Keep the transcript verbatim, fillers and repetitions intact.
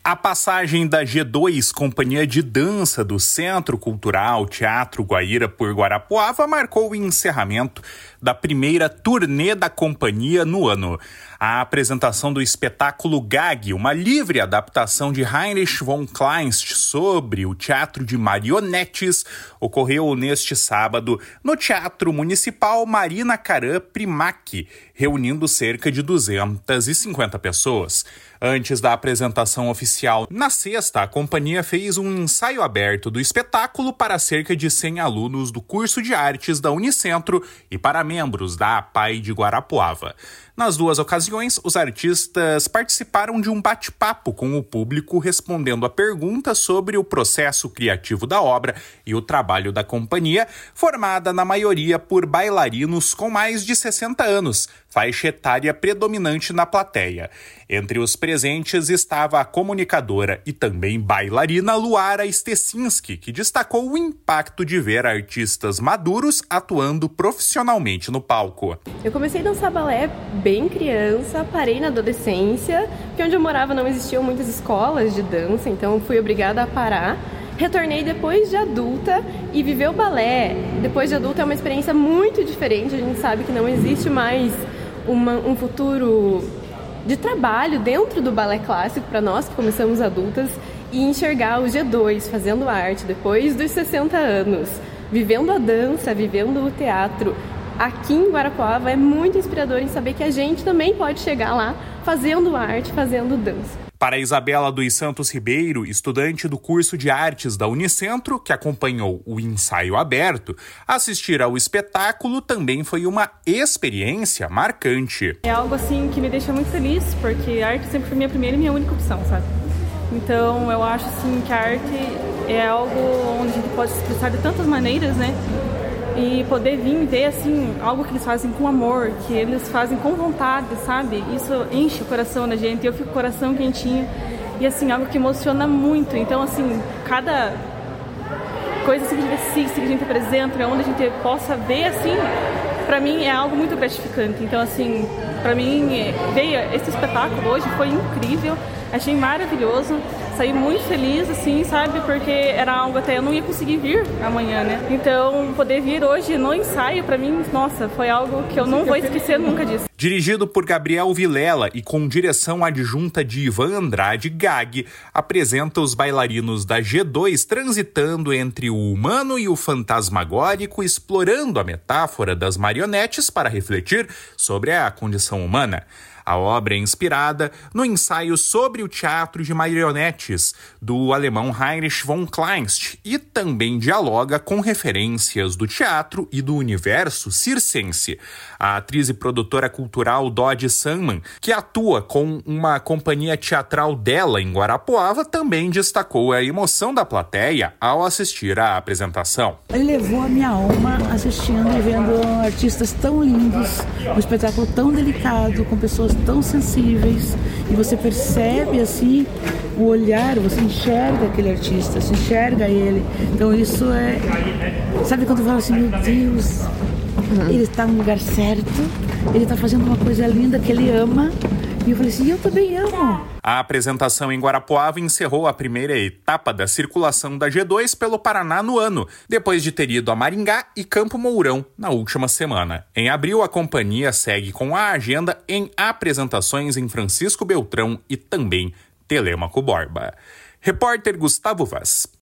A passagem da G dois, Companhia de Dança do Centro Cultural Teatro Guaíra por Guarapuava, marcou o encerramento da primeira turnê da companhia no ano. A apresentação do espetáculo Gag, uma livre adaptação de Heinrich von Kleist sobre o teatro de marionetes, ocorreu neste sábado no Teatro Municipal Marina Caram Primac, reunindo cerca de duzentas e cinquenta pessoas. Antes da apresentação oficial, na sexta, a companhia fez um ensaio aberto do espetáculo para cerca de cem alunos do curso de artes da Unicentro e para membros da A P A I de Guarapuava. Nas duas ocasiões, os artistas participaram de um bate-papo com o público, respondendo a perguntas sobre o processo criativo da obra e o trabalho da companhia, formada na maioria por bailarinos com mais de sessenta anos, faixa etária predominante na plateia. Entre os presentes estava a comunicadora e também bailarina Luara Stecinski, que destacou o impacto de ver artistas maduros atuando profissionalmente no palco. Eu comecei a dançar balé bem criança, parei na adolescência, porque onde eu morava não existiam muitas escolas de dança, então fui obrigada a parar. Retornei depois de adulta e viver o balé depois de adulta é uma experiência muito diferente. A gente sabe que não existe mais uma, um futuro de trabalho dentro do balé clássico para nós que começamos adultas, e enxergar o G dois fazendo arte depois dos sessenta anos, vivendo a dança, vivendo o teatro aqui em Guarapuava, é muito inspirador em saber que a gente também pode chegar lá fazendo arte, fazendo dança. Para Isabela dos Santos Ribeiro, estudante do curso de artes da Unicentro, que acompanhou o ensaio aberto, assistir ao espetáculo também foi uma experiência marcante. É algo assim que me deixa muito feliz, porque a arte sempre foi minha primeira e minha única opção, sabe? Então eu acho assim que a arte é algo onde a gente pode se expressar de tantas maneiras, né? E poder vir ver assim, algo que eles fazem com amor, que eles fazem com vontade, sabe? Isso enche o coração da gente, eu fico com o coração quentinho. E assim, algo que emociona muito. Então assim, cada coisa assim, que a gente assiste, que a gente apresenta, onde a gente possa ver assim, pra mim é algo muito gratificante. Então assim, pra mim ver esse espetáculo hoje foi incrível, achei maravilhoso. Saí muito feliz, assim, sabe? Porque era algo até eu não ia conseguir vir amanhã, né? Então, poder vir hoje no ensaio, pra mim, nossa, foi algo que eu não vou esquecer nunca disso. Dirigido por Gabriel Vilela e com direção adjunta de Ivan Andrade, Gag apresenta os bailarinos da G dois transitando entre o humano e o fantasmagórico, explorando a metáfora das marionetes para refletir sobre a condição humana. A obra é inspirada no ensaio sobre o teatro de marionetes do alemão Heinrich von Kleist e também dialoga com referências do teatro e do universo circense. A atriz e produtora cultural Dodge Sandman, que atua com uma companhia teatral dela em Guarapuava, também destacou a emoção da plateia ao assistir à apresentação. Ele levou a minha alma assistindo e vendo artistas tão lindos, um espetáculo tão delicado, com pessoas tão sensíveis, e você percebe assim o olhar, você enxerga aquele artista, você enxerga ele. Então isso é, sabe quando fala assim, meu Deus, uhum. Ele está no lugar certo, ele está fazendo uma coisa linda que ele ama. E eu falei assim, eu também amo. A apresentação em Guarapuava encerrou a primeira etapa da circulação da G dois pelo Paraná no ano, depois de ter ido a Maringá e Campo Mourão na última semana. Em abril, a companhia segue com a agenda em apresentações em Francisco Beltrão e também Telêmaco Borba. Repórter Gustavo Vaz.